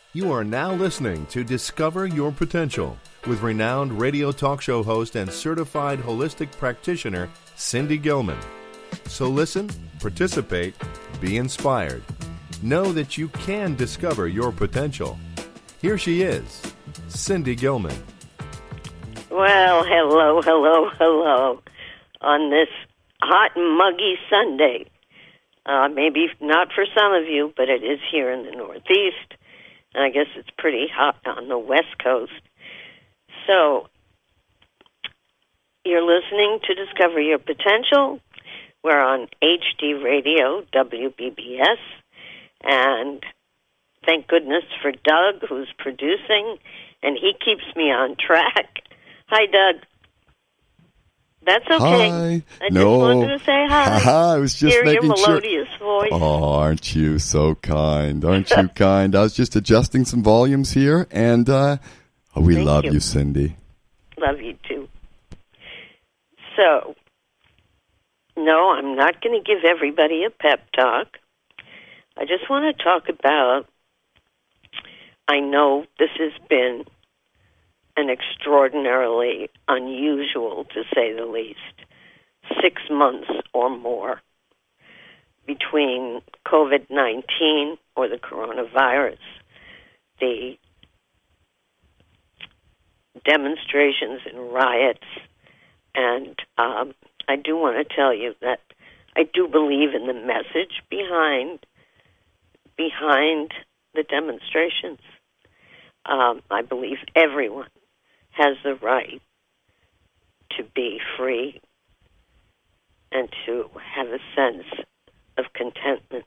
You are now listening to Discover Your Potential with renowned radio talk show host and certified holistic practitioner, Cindy Gilman. So listen, participate, be inspired. Know that you can discover your potential. Here she is, Cindy Gilman. Well, hello. On this hot and muggy Sunday. Maybe not for some of you, but it is here in the Northeast. And I guess it's pretty hot on the West Coast. So, you're listening to Discover Your Potential. We're on HD Radio, WBBS. And thank goodness for Doug, who's producing. And he keeps me on track. Hi, Doug. That's okay. Hi. I just wanted to say hi. I was just Hear making your melodious voice. Oh, aren't you so kind? Aren't you kind? I was just adjusting some volumes here, and we Thank love you. you, Cindy. Love you, too. So, no, I'm not going to give everybody a pep talk. I just want to talk about, I know this has been an extraordinarily unusual, to say the least, 6 months or more between COVID-19 or the coronavirus, the demonstrations and riots, and I do want to tell you that I do believe in the message behind the demonstrations. I believe everyone has the right to be free and to have a sense of contentment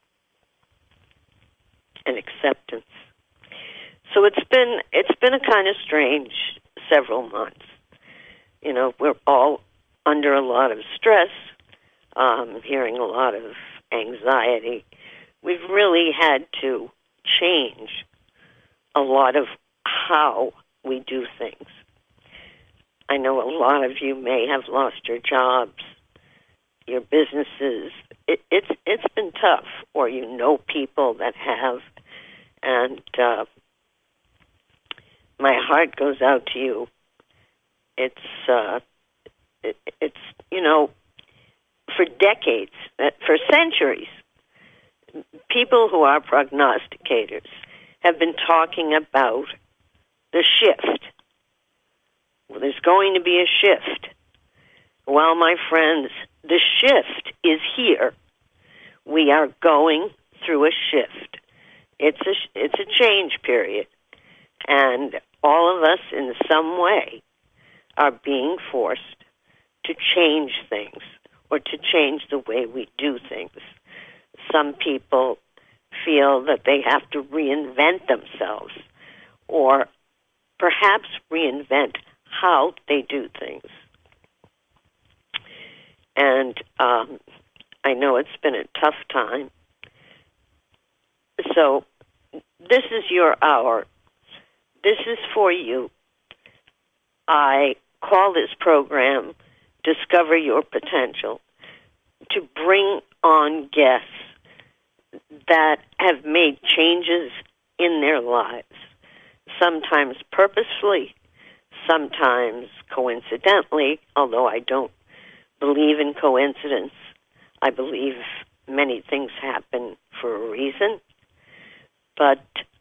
and acceptance. So it's been a kind of strange several months. You know, we're all under a lot of stress, hearing a lot of anxiety. We've really had to change a lot of how we do things. I know a lot of you may have lost your jobs, your businesses. It's been tough, or you know people that have, and my heart goes out to you. It's you know, for decades, for centuries, people who are prognosticators have been talking about the shift. Well, there's going to be a shift. Well, my friends, the shift is here. We are going through a shift. It's a change period. And all of us in some way are being forced to change things or to change the way we do things. Some people feel that they have to reinvent themselves or perhaps reinvent how they do things. And I know it's been a tough time. So this is your hour. This is for you. I call this program Discover Your Potential, to bring on guests that have made changes in their lives, sometimes purposefully, sometimes coincidentally, although I don't believe in coincidence. I believe many things happen for a reason. But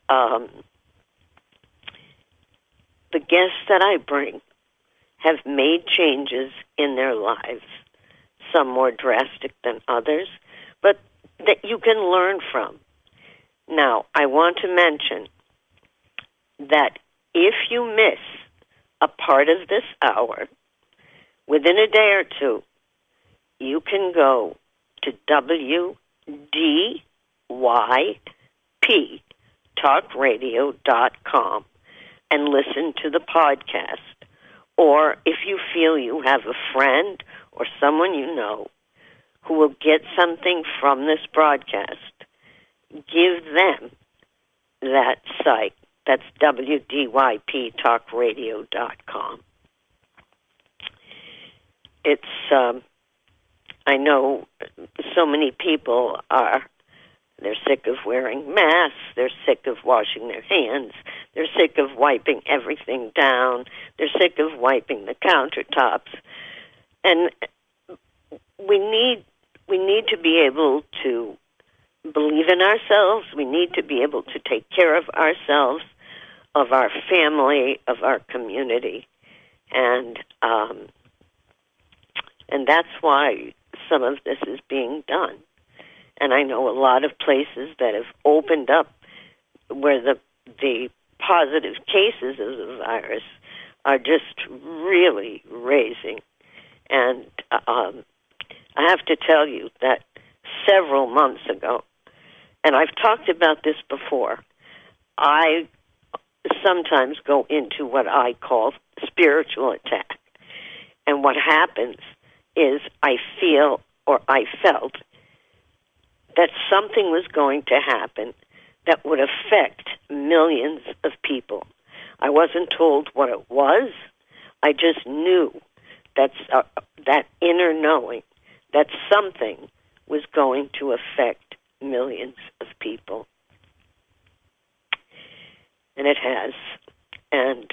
the guests that I bring have made changes in their lives, some more drastic than others, but that you can learn from. Now, I want to mention that if you miss a part of this hour, within a day or two, you can go to WDYPTalkradio.com and listen to the podcast. Or if you feel you have a friend or someone you know who will get something from this broadcast, give them that site. That's WDYPTalkradio.com. It's, I know so many people are They're sick of wearing masks. They're sick of washing their hands. They're sick of wiping everything down. They're sick of wiping the countertops. And we need to be able to believe in ourselves. We need to be able to take care of ourselves, of our family, of our community. And that's why some of this is being done. And I know a lot of places that have opened up where the positive cases of the virus are just really raising. And I have to tell you that several months ago, and I've talked about this before, I sometimes go into what I call spiritual attack. And what happens is I felt that something was going to happen that would affect millions of people. I wasn't told what it was. I just knew that inner knowing that something was going to affect millions of people. And it has. And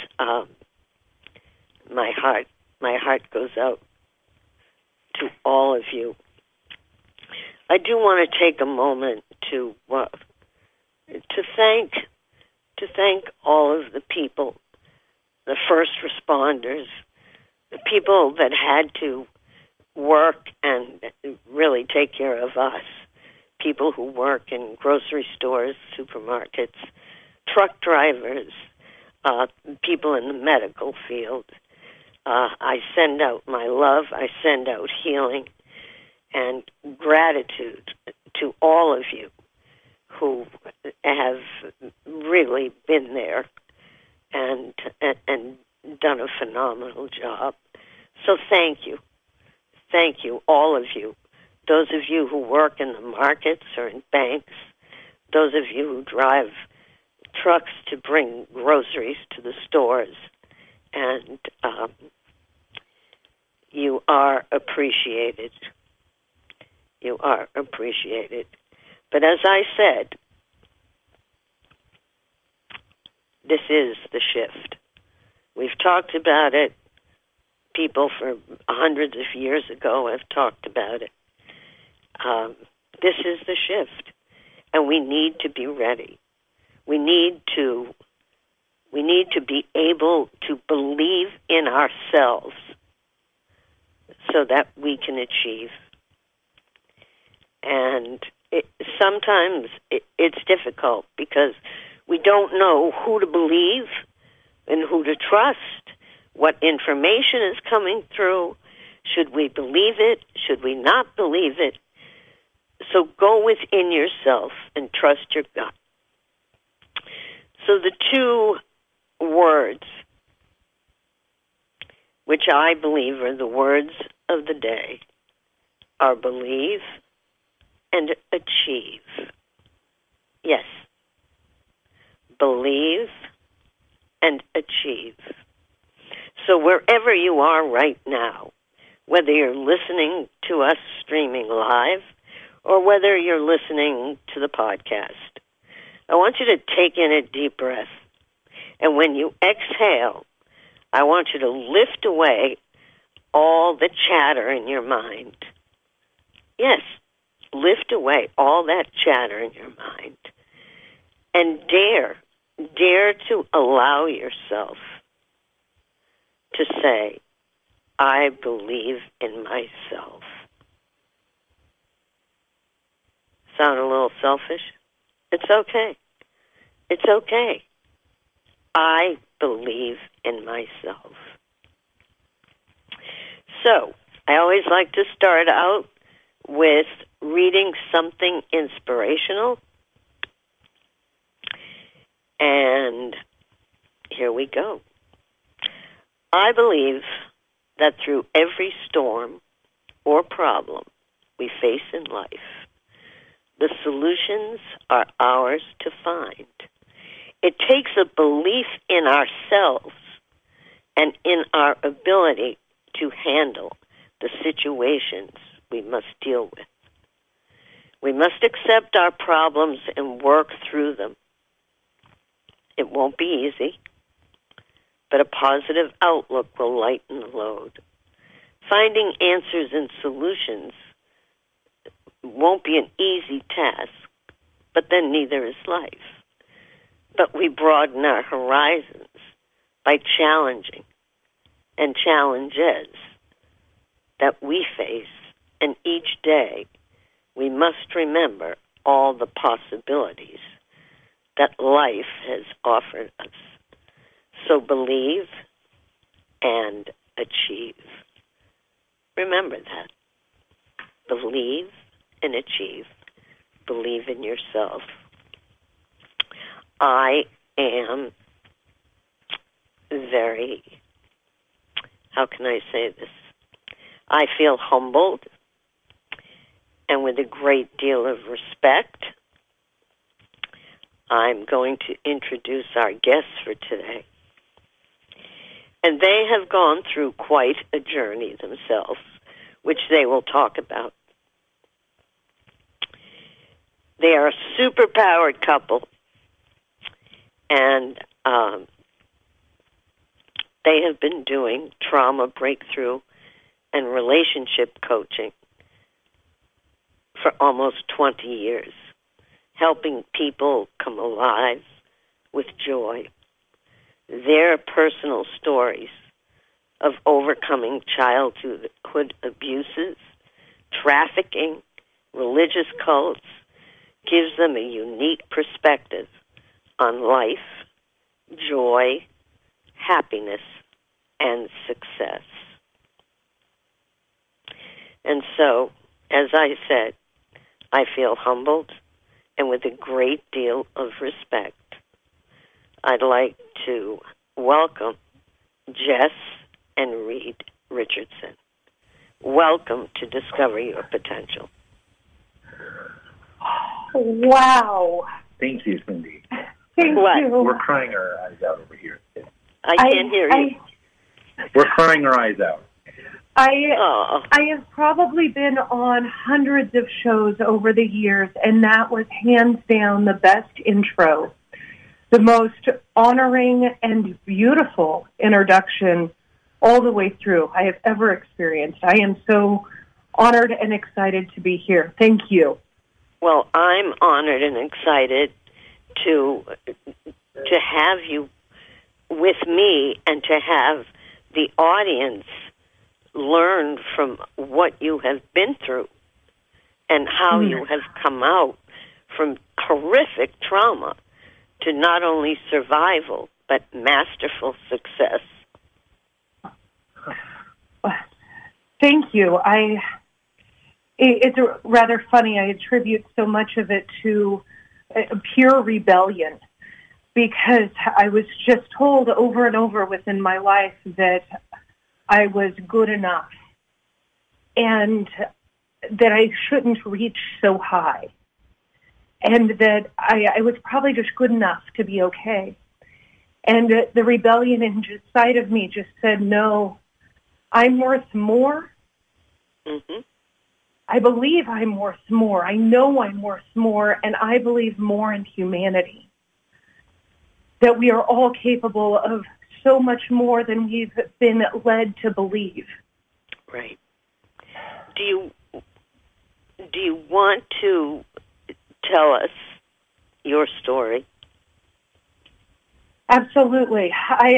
my heart goes out to all of you. I do want to take a moment to thank all of the people, the first responders, the people that had to work and really take care of us, people who work in grocery stores, supermarkets, truck drivers, people in the medical field. I send out my love. I send out healing and gratitude to all of you who have really been there and done a phenomenal job. So thank you. Thank you, all of you. Those of you who work in the markets or in banks, those of you who drive trucks to bring groceries to the stores, and you are appreciated. You are appreciated. But as I said, this is the shift. We've talked about it. People for hundreds of years ago have talked about it. This is the shift, and we need to be ready. We need to be able to believe in ourselves so that we can achieve. And sometimes it's difficult because we don't know who to believe and who to trust, what information is coming through. Should we believe it? Should we not believe it? So go within yourself and trust your gut. So the two words, which I believe are the words of the day, are believe and achieve. Yes. Believe and achieve. So wherever you are right now, whether you're listening to us streaming live or whether you're listening to the podcast, I want you to take in a deep breath. And when you exhale, I want you to lift away all the chatter in your mind. Yes, lift away all that chatter in your mind. And dare to allow yourself to say, I believe in myself. Sound a little selfish? It's okay. It's okay. I believe in myself. So, I always like to start out with reading something inspirational. And here we go. I believe that through every storm or problem we face in life, the solutions are ours to find. It takes a belief in ourselves and in our ability to handle the situations we must deal with. We must accept our problems and work through them. It won't be easy, but a positive outlook will lighten the load. Finding answers and solutions won't be an easy task, but then neither is life. But we broaden our horizons by challenging and challenges that we face, and each day we must remember all the possibilities that life has offered us. So believe and achieve. Remember that. Believe and achieve. Believe in yourself. I am very, how can I say this? I feel humbled and with a great deal of respect. I'm going to introduce our guests for today. And they have gone through quite a journey themselves, which they will talk about. They are a super-powered couple, and they have been doing trauma breakthrough and relationship coaching for almost 20 years, helping people come alive with joy. Their personal stories of overcoming childhood abuses, trafficking, religious cults, gives them a unique perspective on life, joy, happiness, and success. And so, as I said, I feel humbled and with a great deal of respect. I'd like to welcome Jess and Reed Richardson. Welcome to Discover Your Potential. Wow. Thank you, Cindy. Thank What? you. We're crying our eyes out over here. I can't hear you. We're crying our eyes out. Oh. I have probably been on hundreds of shows over the years, and that was hands down the best intro, the most honoring and beautiful introduction all the way through I have ever experienced. I am so honored and excited to be here. Thank you. Well, I'm honored and excited to have you with me and to have the audience learn from what you have been through and how you have come out from horrific trauma to not only survival but masterful success. Thank you. It's rather funny. I attribute so much of it to pure rebellion because I was just told over and over within my life that I was good enough and that I shouldn't reach so high and that I was probably just good enough to be okay. And the rebellion inside of me just said, no, I'm worth more. Mm-hmm. I believe I'm worth more. I know I'm worth more, and I believe more in humanity. That we are all capable of so much more than we've been led to believe. Right. Do you want to tell us your story? Absolutely.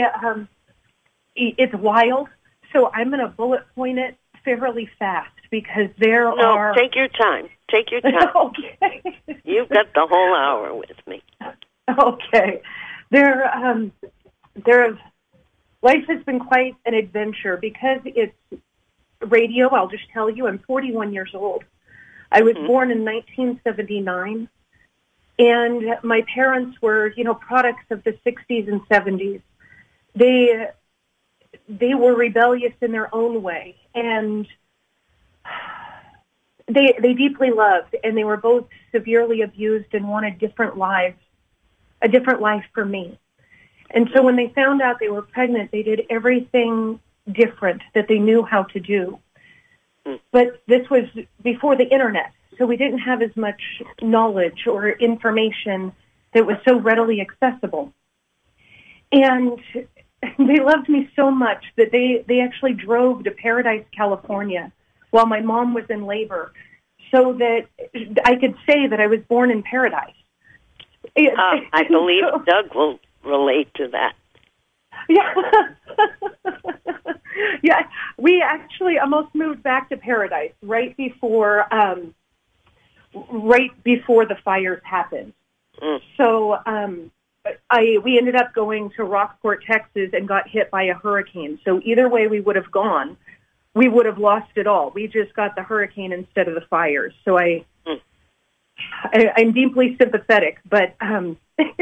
It's wild, so I'm going to bullet point it fairly fast because there are... No, take your time. Take your time. Okay. You've got the whole hour with me. Okay. Life has been quite an adventure because it's radio. I'll just tell you, I'm 41 years old. I was born in 1979, and my parents were, products of the 60s and 70s. They were rebellious in their own way, and they deeply loved, and they were both severely abused and wanted different lives, a different life for me. And so when they found out they were pregnant, they did everything different that they knew how to do. But this was before the internet, so we didn't have as much knowledge or information that was so readily accessible. And they loved me so much that they actually drove to Paradise, California, while my mom was in labor, so that I could say that I was born in paradise. I believe Doug will relate to that. Yeah. Yeah, we actually almost moved back to Paradise right before the fires happened. So we ended up going to Rockport, Texas, and got hit by a hurricane. So either way we would have gone, we would have lost it all. We just got the hurricane instead of the fires. So I'm deeply sympathetic, but can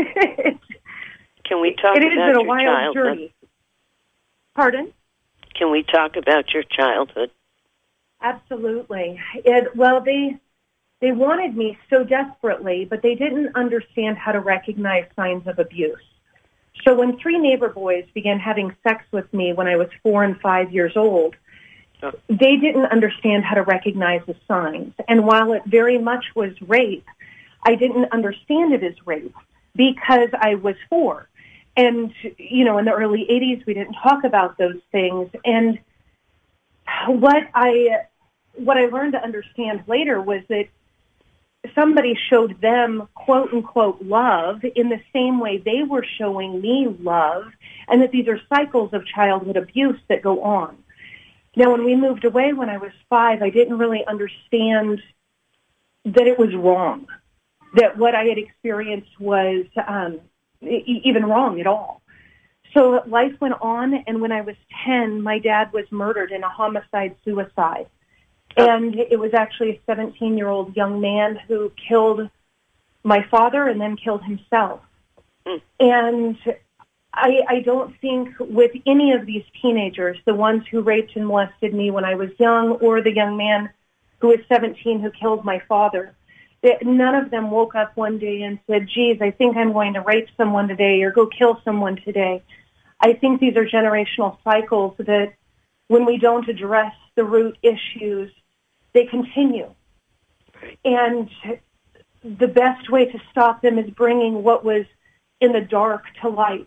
we talk it about has been a your wild childhood? journey. Pardon? Can we talk about your childhood? Absolutely. They wanted me so desperately, but they didn't understand how to recognize signs of abuse. So when 3 neighbor boys began having sex with me when I was 4 and 5 years old, they didn't understand how to recognize the signs. And while it very much was rape, I didn't understand it as rape because I was 4. And, in the early 80s, we didn't talk about those things. And what I learned to understand later was that somebody showed them, quote unquote, love in the same way they were showing me love, and that these are cycles of childhood abuse that go on. Now, when we moved away when I was 5, I didn't really understand that it was wrong, that what I had experienced was even wrong at all. So life went on, and when I was 10, my dad was murdered in a homicide-suicide. And it was actually a 17-year-old young man who killed my father and then killed himself. And I don't think with any of these teenagers, the ones who raped and molested me when I was young, or the young man who was 17 who killed my father, that none of them woke up one day and said, geez, I think I'm going to rape someone today or go kill someone today. I think these are generational cycles that when we don't address the root issues, they continue. And the best way to stop them is bringing what was in the dark to light.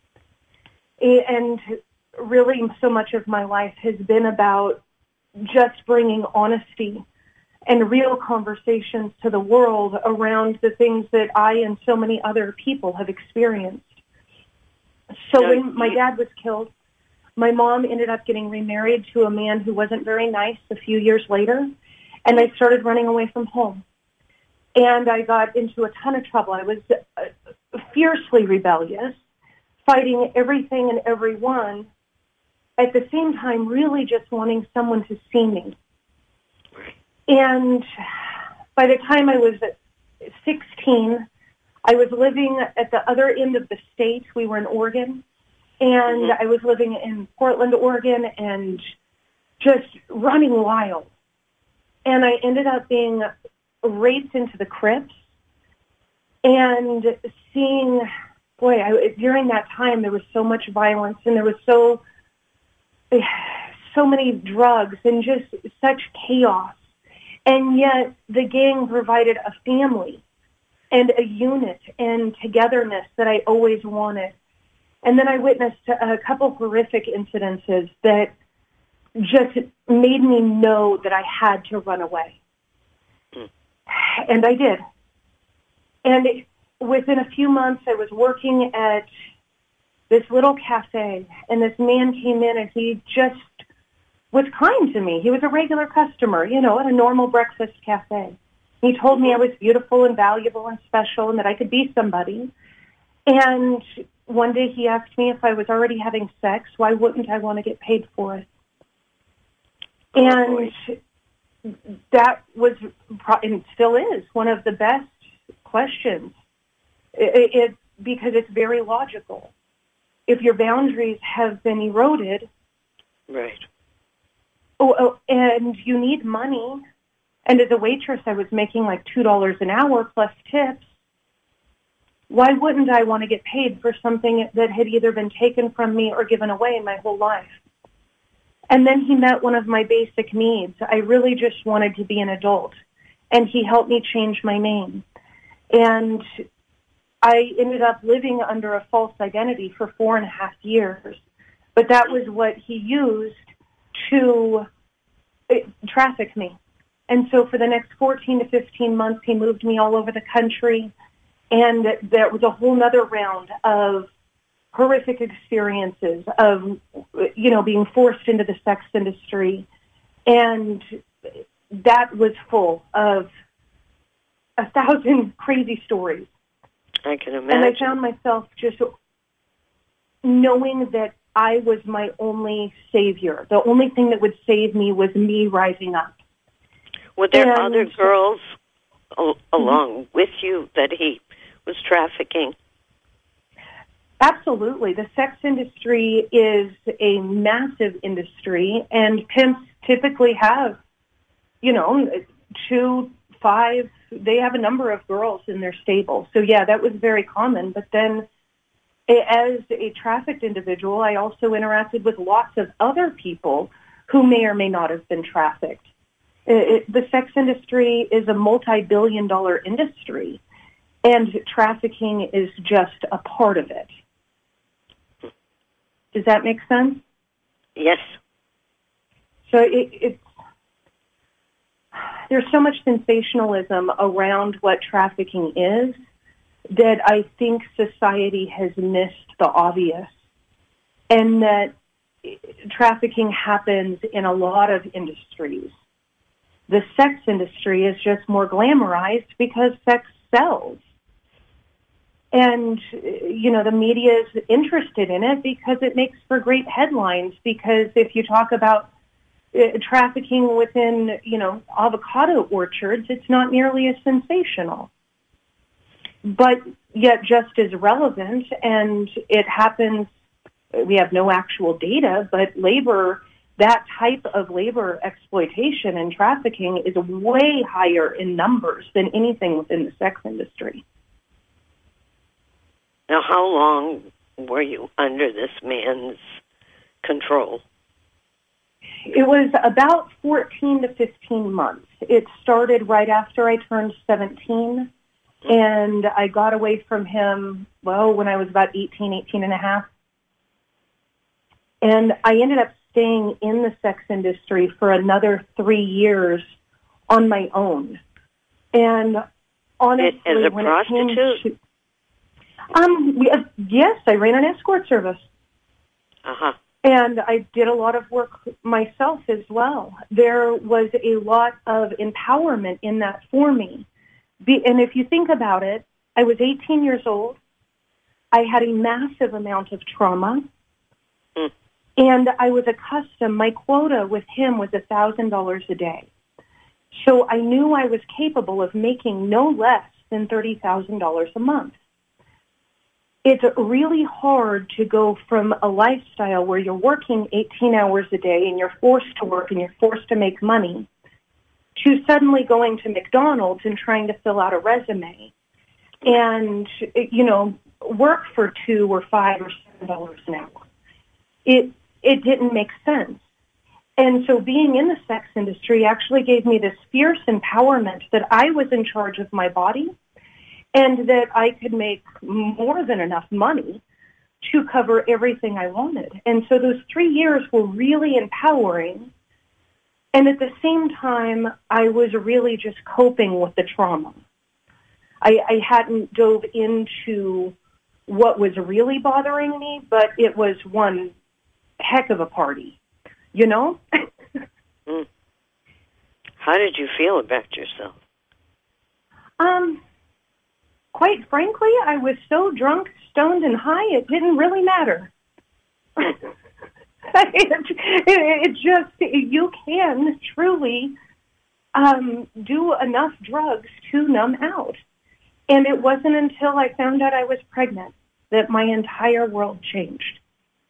And really so much of my life has been about just bringing honesty and real conversations to the world around the things that I and so many other people have experienced. So when my dad was killed, my mom ended up getting remarried to a man who wasn't very nice a few years later, and I started running away from home. And I got into a ton of trouble. I was fiercely rebellious, fighting everything and everyone, at the same time really just wanting someone to see me. And by the time I was 16, I was living at the other end of the state. We were in Oregon. And I was living in Portland, Oregon, and just running wild. And I ended up being raped into the crypts. And seeing, during that time, there was so much violence, and there was so many drugs, and just such chaos. And yet the gang provided a family and a unit and togetherness that I always wanted. And then I witnessed a couple horrific incidences that just made me know that I had to run away. And I did. And within a few months, I was working at this little cafe, and this man came in, and he just was kind to me. He was a regular customer, at a normal breakfast cafe. He told me I was beautiful and valuable and special and that I could be somebody. And one day he asked me if I was already having sex, why wouldn't I want to get paid for it? And that was, and still is, one of the best questions. Because it's very logical. If your boundaries have been eroded, right, and you need money, and as a waitress I was making like $2 an hour plus tips, why wouldn't I want to get paid for something that had either been taken from me or given away my whole life? And then he met one of my basic needs. I really just wanted to be an adult. And he helped me change my name. And I ended up living under a false identity for 4.5 years. But that was what he used to traffic me. And so for the next 14 to 15 months, he moved me all over the country. And there was a whole nother round of horrific experiences of, being forced into the sex industry. And that was full of 1,000 crazy stories. I can imagine. And I found myself just knowing that I was my only savior. The only thing that would save me was me rising up. Were there other girls along with you that he was trafficking? Absolutely. The sex industry is a massive industry, and pimps typically have, 2, 5, they have a number of girls in their stable. So, yeah, that was very common. But then as a trafficked individual, I also interacted with lots of other people who may or may not have been trafficked. The sex industry is a multi-billion-dollar industry, and trafficking is just a part of it. Does that make sense? Yes. So there's so much sensationalism around what trafficking is that I think society has missed the obvious, and that trafficking happens in a lot of industries. The sex industry is just more glamorized because sex sells. And, the media is interested in it because it makes for great headlines, because if you talk about trafficking within, avocado orchards, it's not nearly as sensational. But yet just as relevant, and it happens, we have no actual data, but that type of labor exploitation and trafficking is way higher in numbers than anything within the sex industry. Now, how long were you under this man's control? It was about 14 to 15 months. It started right after I turned 17, and I got away from him, when I was about 18 and a half. And I ended up staying in the sex industry for another 3 years on my own. And honestly, as a when prostitute? it came to... Yes, I ran an escort service. Uh-huh. And I did a lot of work myself as well. There was a lot of empowerment in that for me. And if you think about it, I was 18 years old. I had a massive amount of trauma. And I was accustomed, my quota with him was $1,000 a day. So I knew I was capable of making no less than $30,000 a month. It's really hard to go from a lifestyle where you're working 18 hours a day and you're forced to work and you're forced to make money to suddenly going to McDonald's and trying to fill out a resume and, work for $2 or $5 or $7 an hour. It didn't make sense. And so being in the sex industry actually gave me this fierce empowerment that I was in charge of my body, and that I could make more than enough money to cover everything I wanted. And so those 3 years were really empowering. And at the same time, I was really just coping with the trauma. I hadn't dove into what was really bothering me, but it was one heck of a party, How did you feel about yourself? Quite frankly, I was so drunk, stoned, and high, it didn't really matter. It just, you can truly do enough drugs to numb out. And it wasn't until I found out I was pregnant that my entire world changed.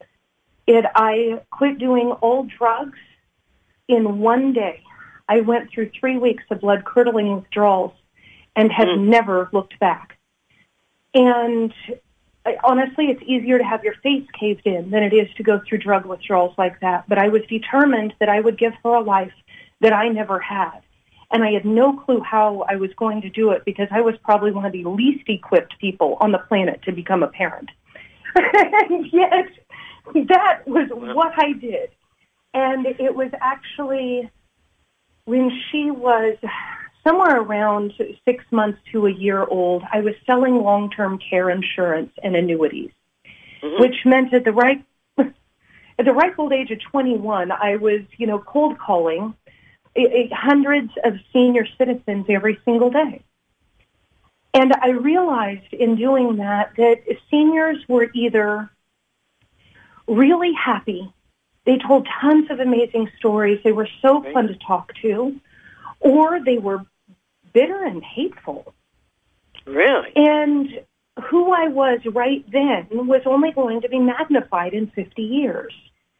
I quit doing all drugs in one day. I went through 3 weeks of blood-curdling withdrawals and have never looked back. And honestly, it's easier to have your face caved in than it is to go through drug withdrawals like that. But I was determined that I would give her a life that I never had. And I had no clue how I was going to do it because I was probably one of the least equipped people on the planet to become a parent. And yet, that was what I did. And it was actually when she was somewhere around 6 months to a year old, I was selling long-term care insurance and annuities, which meant at the ripe old age of 21, I was, cold calling hundreds of senior citizens every single day. And I realized in doing that seniors were either really happy, they told tons of amazing stories, they were so fun to talk to, or they were bitter and hateful. Really? And who I was right then was only going to be magnified in 50 years.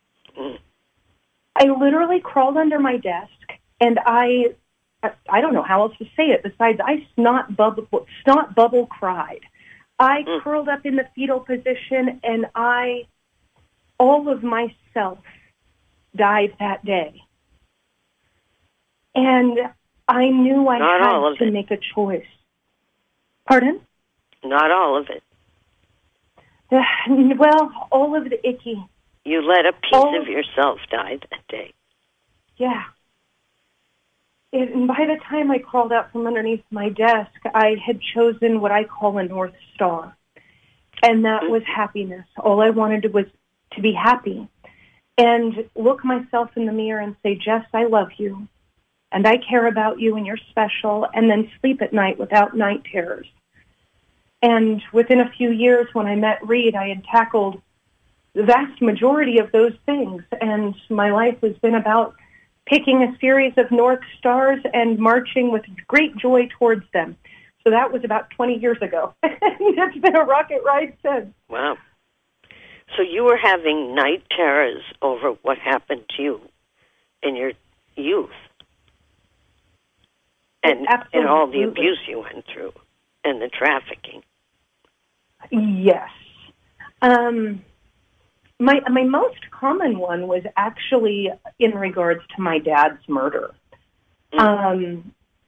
I literally crawled under my desk, and I don't know how else to say it besides I snot bubble cried. I curled up in the fetal position, and all of myself died that day. And I knew I had to make a choice. Pardon? Not all of it. Well, all of the icky. You let a piece of yourself die that day. Yeah. And by the time I crawled out from underneath my desk, I had chosen what I call a North Star. And that was happiness. All I wanted was to be happy. And look myself in the mirror and say, Jess, I love you. And I care about you and you're special. And then sleep at night without night terrors. And within a few years when I met Reed, I had tackled the vast majority of those things. And my life has been about picking a series of North Stars and marching with great joy towards them. So that was about 20 years ago. It's been a rocket ride since. Wow. So you were having night terrors over what happened to you in your youth. And all the abuse you went through and the trafficking. Yes. My most common one was actually in regards to my dad's murder. I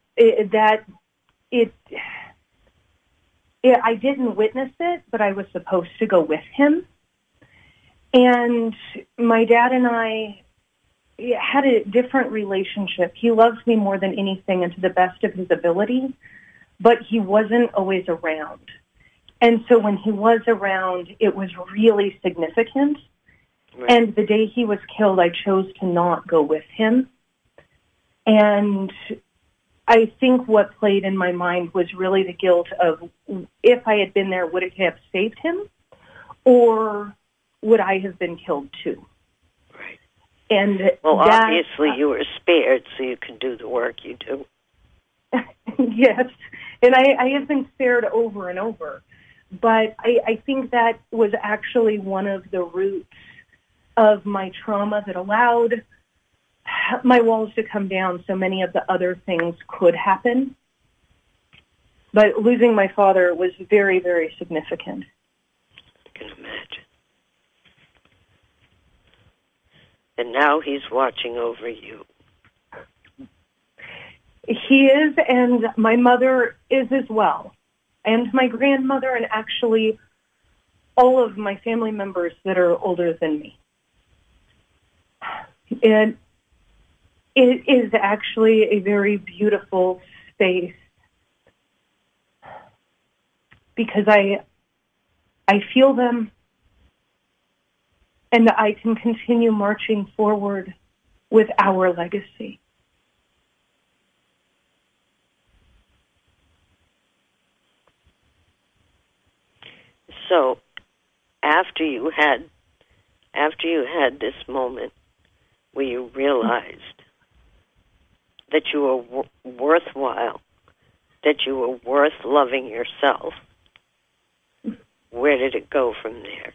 didn't witness it, but I was supposed to go with him. And my dad and I had a different relationship. He loves me more than anything and to the best of his ability, but he wasn't always around. And so when he was around, it was really significant. Right. And the day he was killed, I chose to not go with him. And I think what played in my mind was really the guilt of if I had been there, would it have saved him? Or would I have been killed too? Right. And obviously you were spared so you can do the work you do. Yes. And I have been spared over and over. But I think that was actually one of the roots of my trauma that allowed my walls to come down so many of the other things could happen. But losing my father was very, very significant. I can imagine. And now he's watching over you. He is, and my mother is as well. And my grandmother, and actually all of my family members that are older than me. And it is actually a very beautiful space because I feel them and I can continue marching forward with our legacy. So, after you had this moment where you realized that you were worthwhile, that you were worth loving yourself, where did it go from there?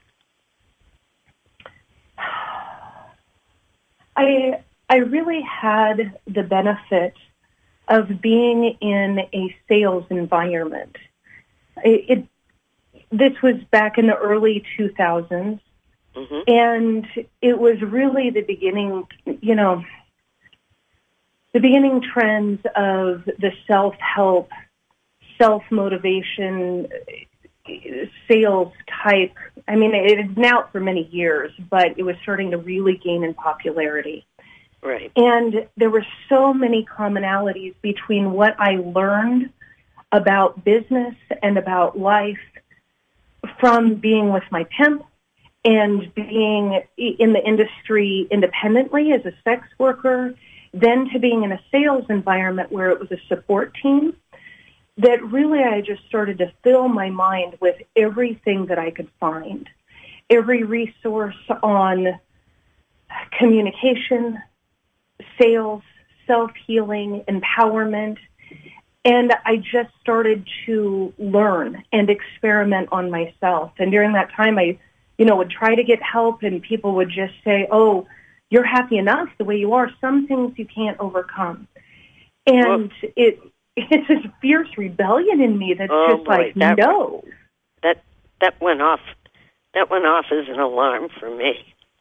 I really had the benefit of being in a sales environment. this was back in the early 2000s, and it was really the beginning, the beginning trends of the self-help, self-motivation, sales type. I mean, it had been out for many years, but it was starting to really gain in popularity. Right. And there were so many commonalities between what I learned about business and about life from being with my pimp and being in the industry independently as a sex worker, then to being in a sales environment where it was a support team, that really I just started to fill my mind with everything that I could find, every resource on communication, sales, self-healing, empowerment. And I just started to learn and experiment on myself. And during that time, I, would try to get help, and people would just say, oh, you're happy enough the way you are. Some things you can't overcome. And it's this fierce rebellion in me that's no. That went off. That went off as an alarm for me.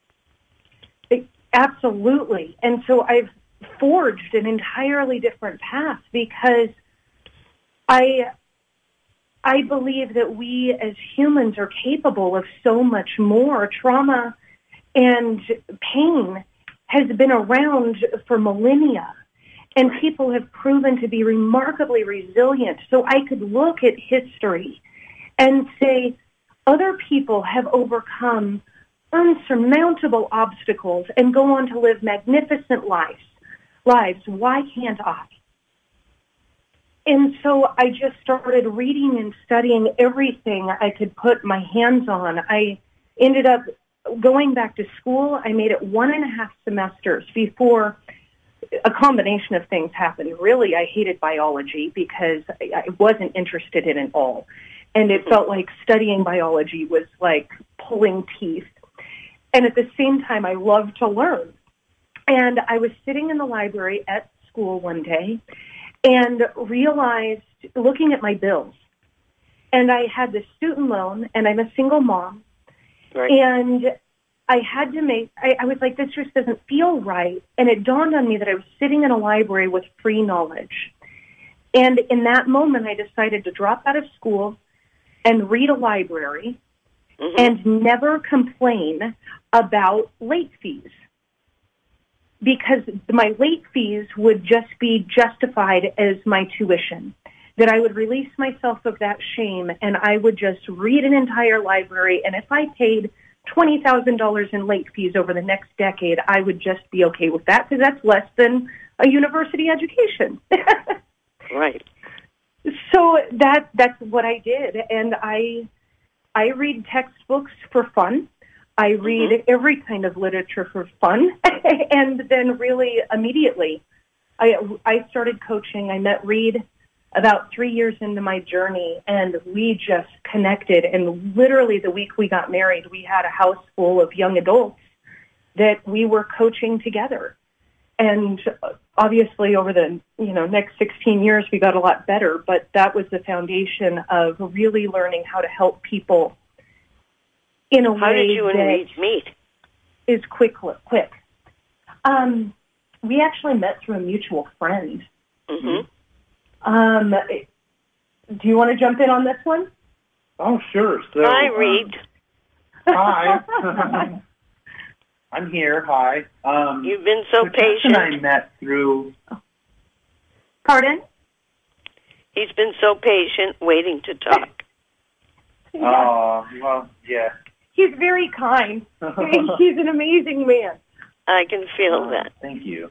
Absolutely. And so I've forged an entirely different path because I believe that we as humans are capable of so much more. Trauma and pain has been around for millennia, and people have proven to be remarkably resilient. So I could look at history and say other people have overcome unsurmountable obstacles and go on to live magnificent lives. Why can't I? And so I just started reading and studying everything I could put my hands on. I ended up going back to school. I made it 1.5 semesters before a combination of things happened. Really, I hated biology because I wasn't interested in it all. And it felt like studying biology was like pulling teeth. And at the same time, I loved to learn. And I was sitting in the library at school one day and realized, looking at my bills, and I had this student loan, and I'm a single mom, right. And I had to I was like, this just doesn't feel right. And it dawned on me that I was sitting in a library with free knowledge. And in that moment, I decided to drop out of school and read a library and never complain about late fees, because my late fees would just be justified as my tuition, that I would release myself of that shame and I would just read an entire library. And if I paid $20,000 in late fees over the next decade, I would just be okay with that, because that's less than a university education. Right. So that's what I did. And I read textbooks for fun. I read every kind of literature for fun. And then really immediately, I started coaching. I met Reed about 3 years into my journey, and we just connected. And literally the week we got married, we had a house full of young adults that we were coaching together. And obviously over the next 16 years, we got a lot better, but that was the foundation of really learning how to help people in a way that... How did you and Reed meet? Is quick. We actually met through a mutual friend. Mm-hmm. Do you want to jump in on this one? Oh, sure. So, Hi, Reed. Hi. I'm here. Hi. You've been so patient. I met through... Pardon? He's been so patient, waiting to talk. Oh, well, yeah. He's very kind. He's an amazing man. I can feel that. Thank you.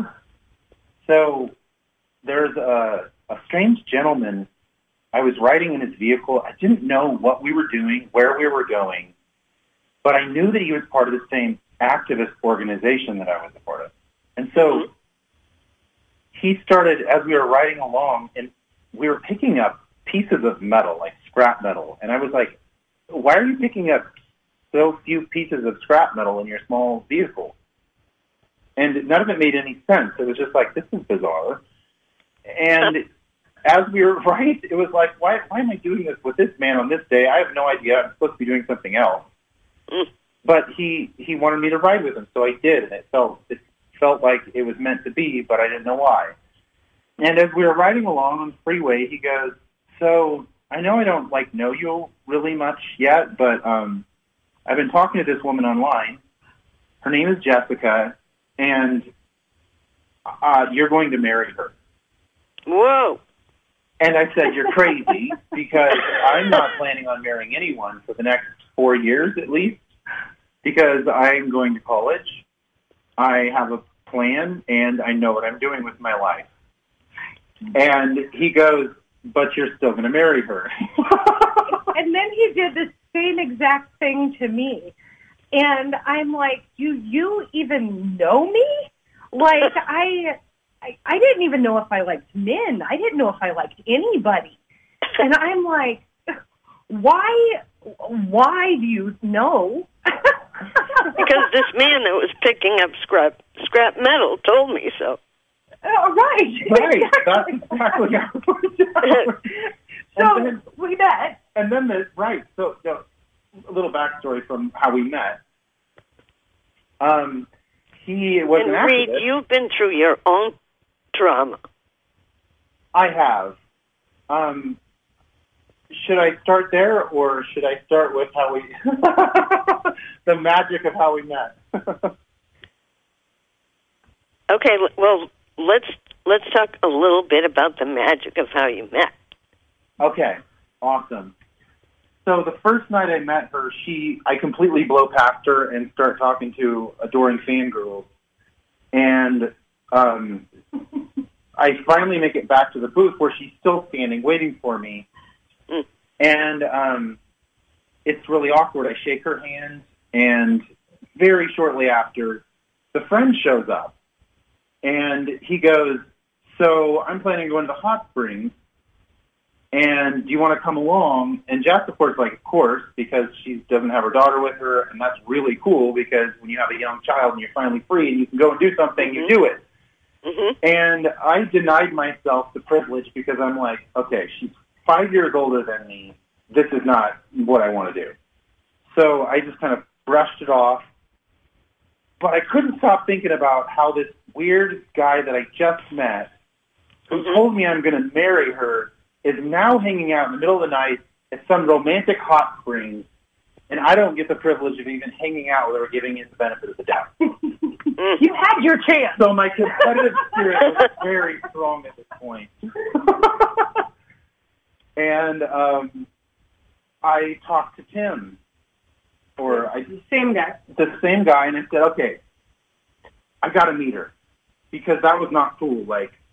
So there's a strange gentleman. I was riding in his vehicle. I didn't know what we were doing, where we were going, but I knew that he was part of the same activist organization that I was a part of. And so he started, as we were riding along, and we were picking up pieces of metal, like scrap metal. And I was like, why are you picking up so few pieces of scrap metal in your small vehicle? And none of it made any sense. It was just like, this is bizarre. And as we were it was like, why am I doing this with this man on this day? I have no idea. I'm supposed to be doing something else. Mm. But he wanted me to ride with him, so I did, and it felt like it was meant to be, but I didn't know why. And as we were riding along on the freeway, he goes, "So I know I don't know you really much yet, but I've been talking to this woman online. Her name is Jessica, and you're going to marry her." Whoa. And I said, "You're crazy, because I'm not planning on marrying anyone for the next 4 years at least, because I'm going to college. I have a plan, and I know what I'm doing with my life." And he goes, "But you're still going to marry her." And then he did the same exact thing to me. And I'm like, "Do you even know me?" Like, I didn't even know if I liked men. I didn't know if I liked anybody. And I'm like, why do you know? Because this man that was picking up scrap metal told me so. Right. Right. That's exactly how it worked out. So we met. And then so a little backstory from how we met. He was an Reed, activist. you've been through your own trauma. I have. Should I start there, or should I start with how we, the magic of how we met? Okay, well, let's talk a little bit about the magic of how you met. Okay, awesome. So the first night I met her, I completely blow past her and start talking to adoring fangirls. And I finally make it back to the booth where she's still standing, waiting for me. Mm. And it's really awkward. I shake her hand, and very shortly after, the friend shows up. And he goes, "So I'm planning to go into the hot springs, and do you want to come along?" And Jess, of course, of course, because she doesn't have her daughter with her, and that's really cool, because when you have a young child and you're finally free and you can go and do something, you do it. Mm-hmm. And I denied myself the privilege, because I'm like, okay, she's 5 years older than me. This is not what I want to do. So I just kind of brushed it off. But I couldn't stop thinking about how this weird guy that I just met, who told me I'm going to marry her, is now hanging out in the middle of the night at some romantic hot springs, and I don't get the privilege of even hanging out with her, giving it the benefit of the doubt. You had your chance. So my competitive spirit was very strong at this point. And I talked to Tim, the same guy, and I said, okay, I got to meet her, because that was not cool.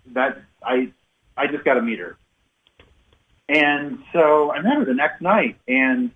I just got to meet her. And so I met her the next night, and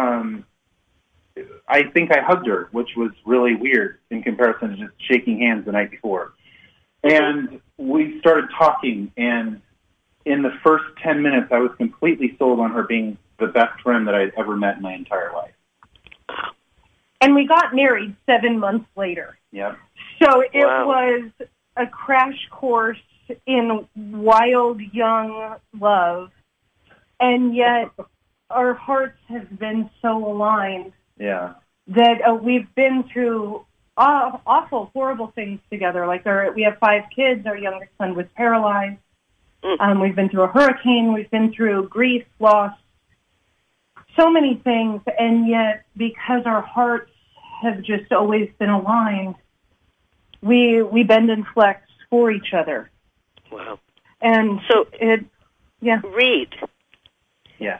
I think I hugged her, which was really weird in comparison to just shaking hands the night before. And we started talking, and in the first 10 minutes, I was completely sold on her being the best friend that I'd ever met in my entire life. And we got married 7 months later. Yep. So it was a crash course in wild, young love. And yet our hearts have been so aligned that we've been through awful, horrible things together. We have 5 kids. Our youngest son was paralyzed. We've been through a hurricane. We've been through grief, loss, so many things. And yet, because our hearts have just always been aligned, we bend and flex for each other. Wow. And so, Reed. Yes.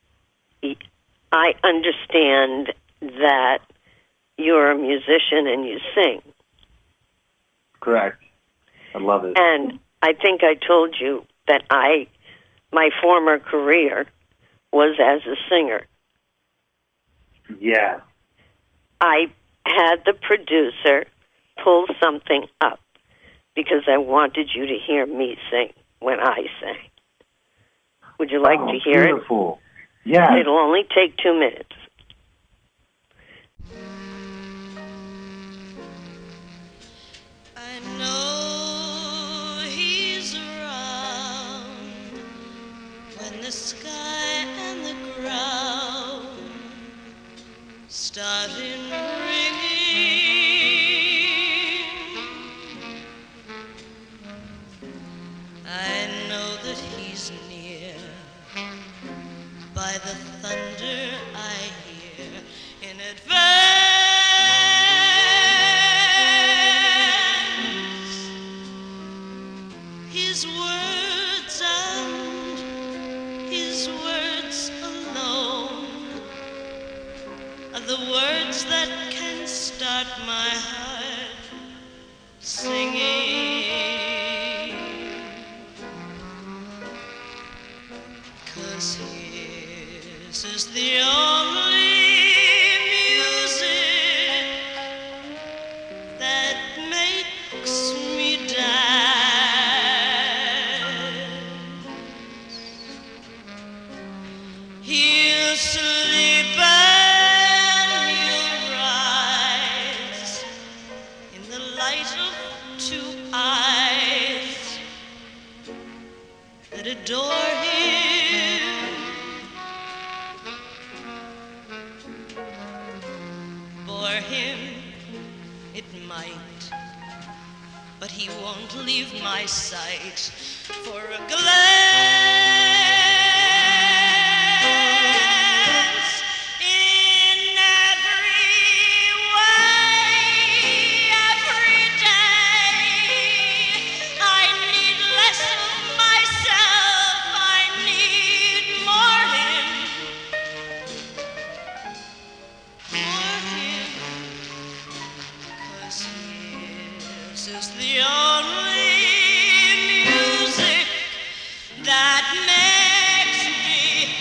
I understand that you're a musician and you sing. Correct. I love it. And I think I told you that my former career was as a singer. Yeah. I had the producer pull something up because I wanted you to hear me sing when I sang. Would you like to hear beautiful. It? Yeah. It'll only take 2 minutes. I know he's around words that can start my heart singing. 'Cause his is the only music that makes me dance. He'll sleep and he'll rise in the light of two eyes that adore him. For him it might, but he won't leave my sight for a glance. In every way, every day, I need less of myself, I need more him. For him, 'cause his is the only music that makes me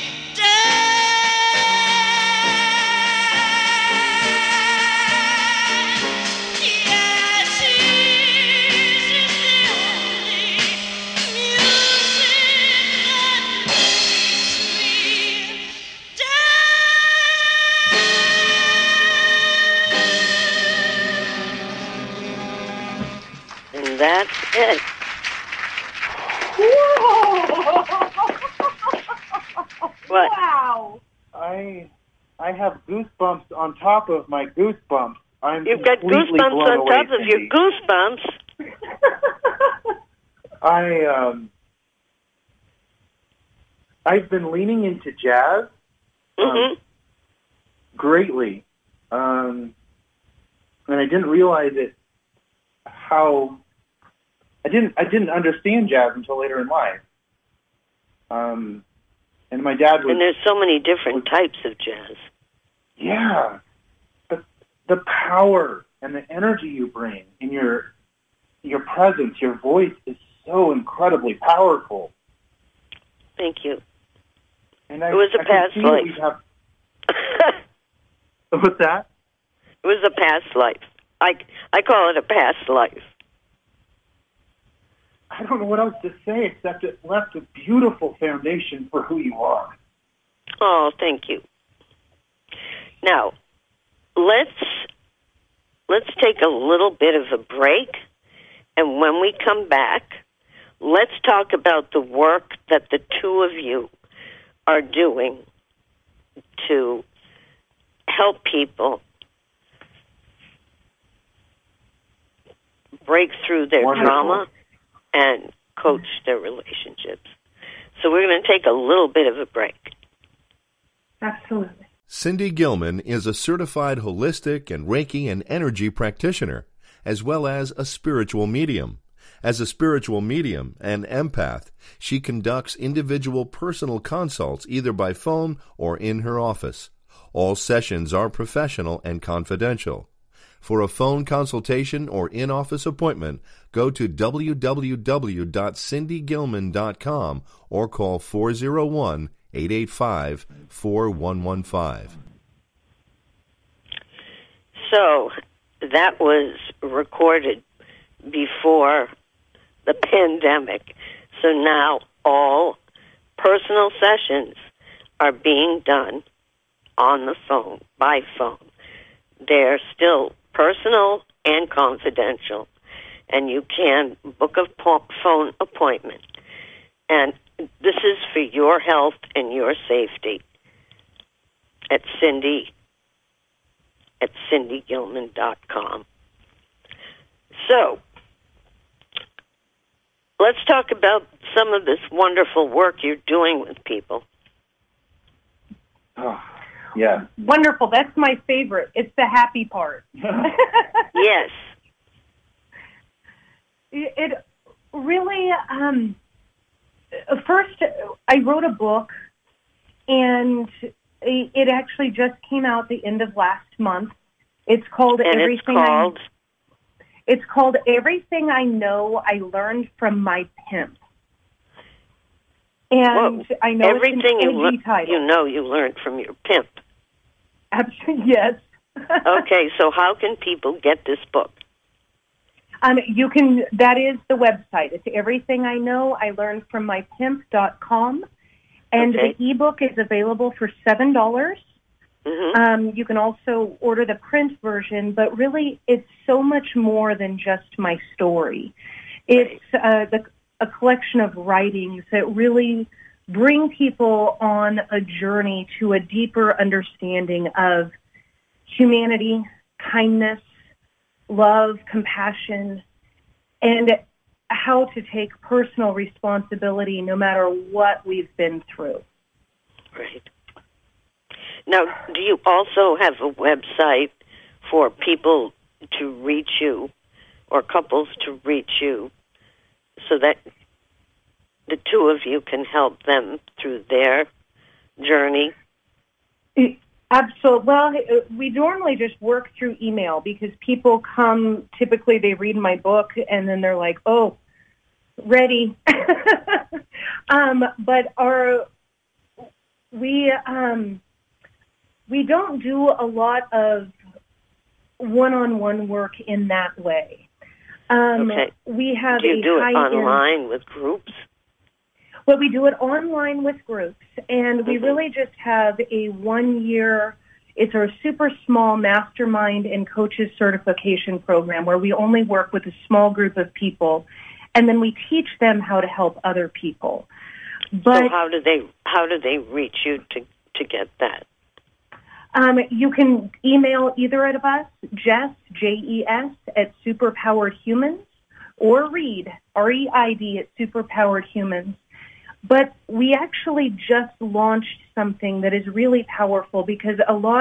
dance. Yes, his is the only music that makes me dance. And that's it. What? Wow. I have goosebumps on top of my goosebumps. I'm You've got completely goosebumps blown on away, top of your Cindy. goosebumps. I've been leaning into jazz greatly, and I didn't realize it. How I didn't understand jazz until later in life. And my dad was. And there's so many different types of jazz. Yeah, the power and the energy you bring in your presence, your voice is so incredibly powerful. Thank you. And It was a past life. What's that? It was a past life. I call it a past life. I don't know what else to say except it left a beautiful foundation for who you are. Oh, thank you. Now, let's take a little bit of a break, and when we come back, let's talk about the work that the two of you are doing to help people break through their Wonderful. trauma and coach their relationships. So we're going to take a little bit of a break. Absolutely. Cindy Gilman is a certified holistic and Reiki and energy practitioner, as well as a spiritual medium. As a spiritual medium and empath, she conducts individual personal consults either by phone or in her office. All sessions are professional and confidential. For a phone consultation or in-office appointment, go to www.cindygilman.com or call 401-885-4115. So that was recorded before the pandemic. So now all personal sessions are being done on the phone, by phone. They're still personal and confidential, and you can book a phone appointment. And this is for your health and your safety at cindygilman.com. So, let's talk about some of this wonderful work you're doing with people. Oh, yeah. Wonderful. That's my favorite. It's the happy part. Yes. It really, first, I wrote a book, and It actually just came out the end of last month. It's called And Everything It's called Everything I Know I Learned from My Pimp. And I know everything it's an edgy title. you know you learned from your pimp. Absolutely, yes. Okay, so how can people get this book? You can. That is the website. It's Everything I Know I Learned from My Pimp.com, and Okay. the ebook is available for $7. Mm-hmm. You can also order the print version, but really, it's so much more than just my story. It's a collection of writings that really bring people on a journey to a deeper understanding of humanity, kindness, love, compassion, and how to take personal responsibility no matter what we've been through. Right. Now, do you also have a website for people to reach you or couples to reach you so that the two of you can help them through their journey? Absolutely. Well, we normally just work through email because people come, typically they read my book and then they're like, oh, ready. But we don't do a lot of one-on-one work in that way. Okay. We have do you do it high-end online with groups? Well, we do it online with groups, and we really just have a 1-year, it's our super small mastermind and coaches certification program where we only work with a small group of people, and then we teach them how to help other people. But so how do they reach you to get that? You can email either of us, Jess, Jes, at Superpowered Humans, or Reid, R-E-I-D, at Superpowered Humans. But we actually just launched something that is really powerful because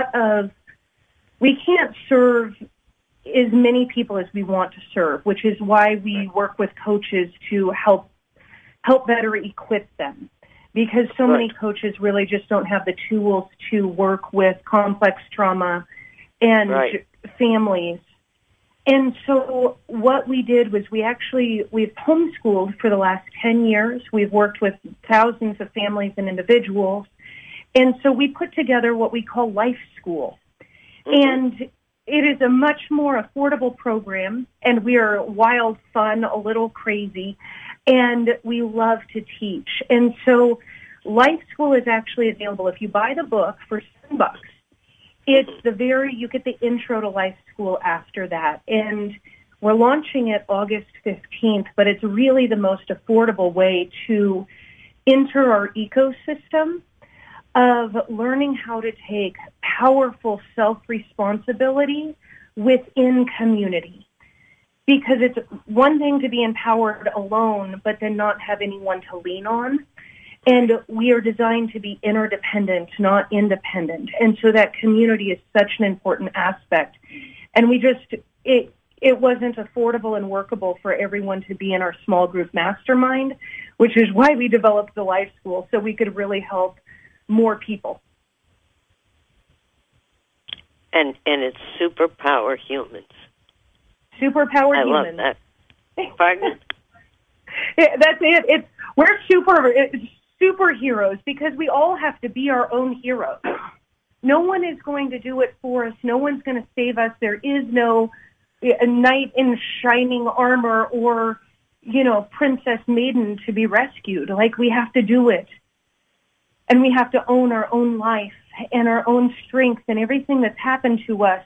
we can't serve as many people as we want to serve, which is why we work with coaches to help better equip them. Because so many coaches really just don't have the tools to work with complex trauma and families. And so what we did was we've homeschooled for the last 10 years. We've worked with thousands of families and individuals. And so we put together what we call Life School. And it is a much more affordable program, and we are wild, fun, a little crazy, and we love to teach. And so Life School is actually available. If you buy the book for $7, you get the intro to Life School after that. And we're launching it August 15th, but it's really the most affordable way to enter our ecosystem of learning how to take powerful self-responsibility within community. Because it's one thing to be empowered alone, but then not have anyone to lean on. And we are designed to be interdependent, not independent. And so that community is such an important aspect. And it wasn't affordable and workable for everyone to be in our small group mastermind, which is why we developed the Life School, so we could really help more people. And it's Superpower Humans. Superpower I Humans. love that. Pardon? That's it. We're superheroes because we all have to be our own heroes. No one is going to do it for us. No one's going to save us. There is no knight in shining armor or, princess maiden to be rescued. Like, we have to do it. And we have to own our own life and our own strength, and everything that's happened to us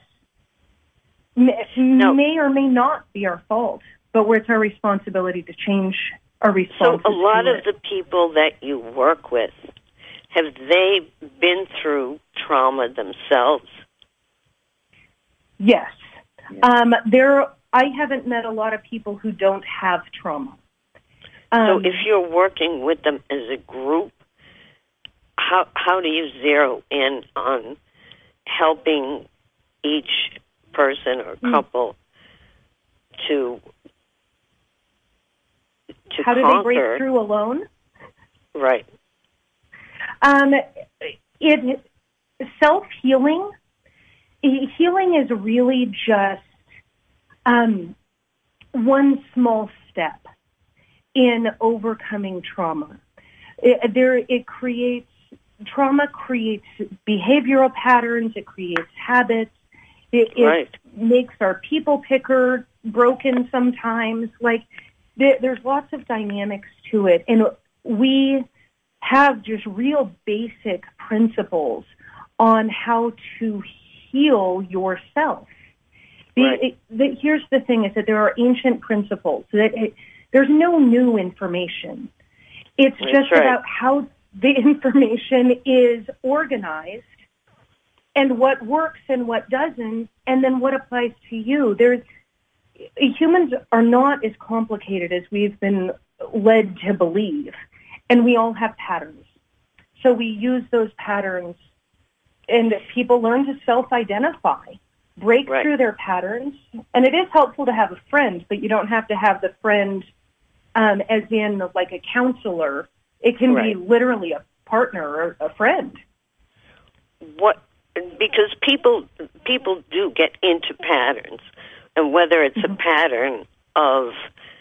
may or may not be our fault, but it's our responsibility to change our responses. So a lot of the people that you work with, have they been through trauma themselves? Yes. I haven't met a lot of people who don't have trauma. So if you're working with them as a group, how do you zero in on helping each person or couple to how do conquer? They break through alone? Right. self-healing, healing is really just one small step in overcoming trauma. Trauma creates behavioral patterns, it creates habits, it makes our people picker broken sometimes. Like, there's lots of dynamics to it, and we have just real basic principles on how to heal yourself. Here's the thing, is that there are ancient principles. There's no new information. It's just about how the information is organized and what works and what doesn't, and then what applies to you. Humans are not as complicated as we've been led to believe, and we all have patterns. So we use those patterns, and people learn to self-identify, break through their patterns. And it is helpful to have a friend, but you don't have to have the friend as in like a counselor. It can be literally a partner or a friend. Because people do get into patterns, and whether it's a pattern of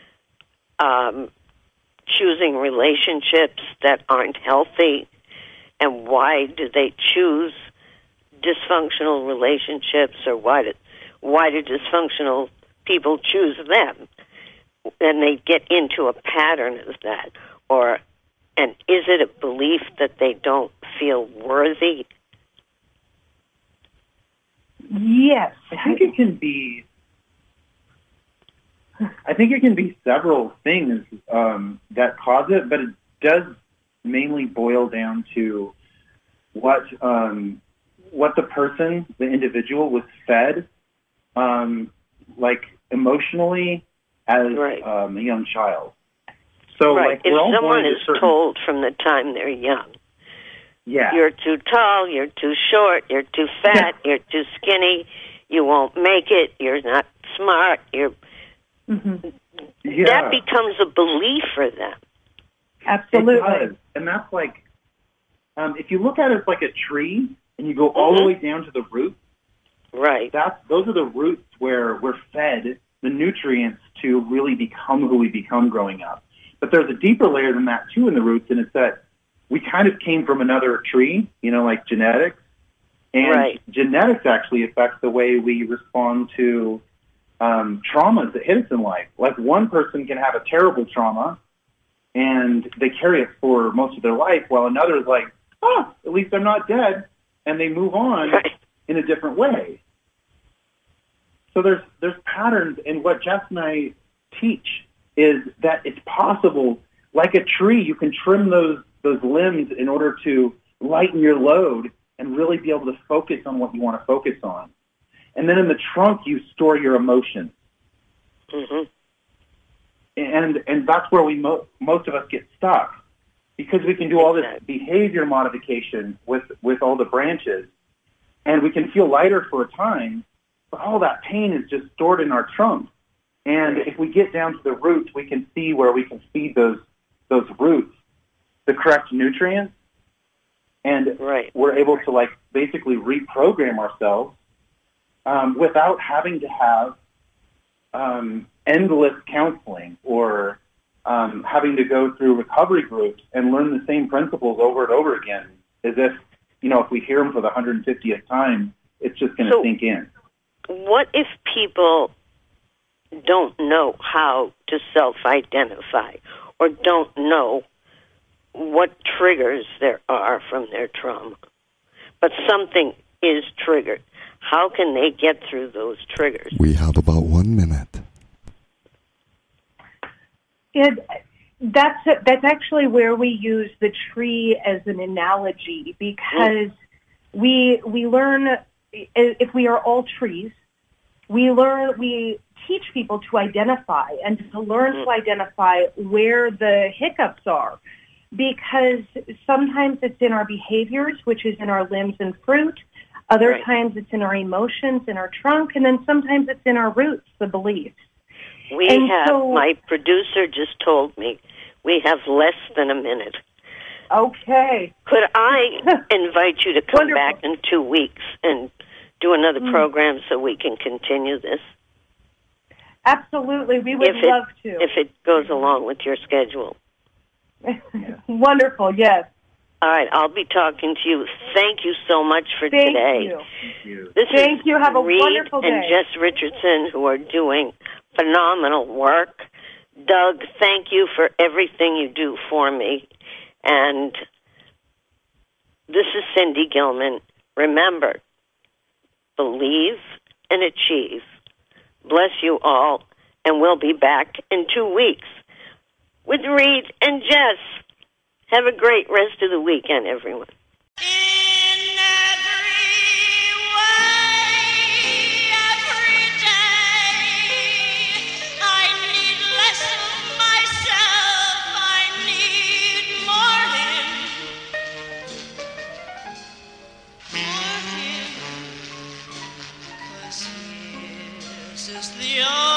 choosing relationships that aren't healthy, and why do they choose dysfunctional relationships, or why do dysfunctional people choose them? And they get into a pattern of that. And is it a belief that they don't feel worthy? Yes. I think it can be several things that cause it, but it does mainly boil down to what the person, the individual, was fed, like emotionally as a young child. So, like, if someone is told from the time they're young, you're too tall, you're too short, you're too fat, you're too skinny, you won't make it, you're not smart, that becomes a belief for them. Absolutely. It does. And that's like, if you look at it as like a tree, and you go all the way down to the roots, those are the roots where we're fed the nutrients to really become who we become growing up. But there's a deeper layer than that, too, in the roots, and it's that we kind of came from another tree, like genetics. And genetics actually affects the way we respond to traumas that hit us in life. Like, one person can have a terrible trauma, and they carry it for most of their life, while another is like, at least I'm not dead, and they move on in a different way. So there's patterns, and what Jess and I teach is that it's possible, like a tree, you can trim those limbs in order to lighten your load and really be able to focus on what you want to focus on. And then in the trunk, you store your emotions. And that's where most of us get stuck, because we can do all this behavior modification with all the branches, and we can feel lighter for a time, but all that pain is just stored in our trunk. And if we get down to the roots, we can see where we can feed those roots the correct nutrients, and we're able to basically reprogram ourselves without having to have endless counseling or having to go through recovery groups and learn the same principles over and over again, as if, if we hear them for the 150th time, it's just going to sink in. What if people don't know how to self-identify, or don't know what triggers there are from their trauma, but something is triggered? How can they get through those triggers? We have about 1 minute. That's actually where we use the tree as an analogy, because we learn, if we are all trees, we teach people to identify and to learn to identify where the hiccups are, because sometimes it's in our behaviors, which is in our limbs and fruit. Other times it's in our emotions, in our trunk, and then sometimes it's in our roots, the beliefs. My producer just told me we have less than a minute. Okay. Could I invite you to come Wonderful. back in 2 weeks and do another program so we can continue this? Absolutely. We would love to. If it goes along with your schedule. Wonderful, yes. All right, I'll be talking to you. Thank you so much for Thank today. you. Thank you. This Thank is you. Have a Reed wonderful and day. Jess Richardson, who are doing phenomenal work. Doug, thank you for everything you do for me. And this is Cindy Gilman. Remember, believe and achieve. Bless you all, and we'll be back in 2 weeks with Reed and Jess. Have a great rest of the weekend, everyone. In every way, every day, I need less of myself, I need more him. 'Cause his is the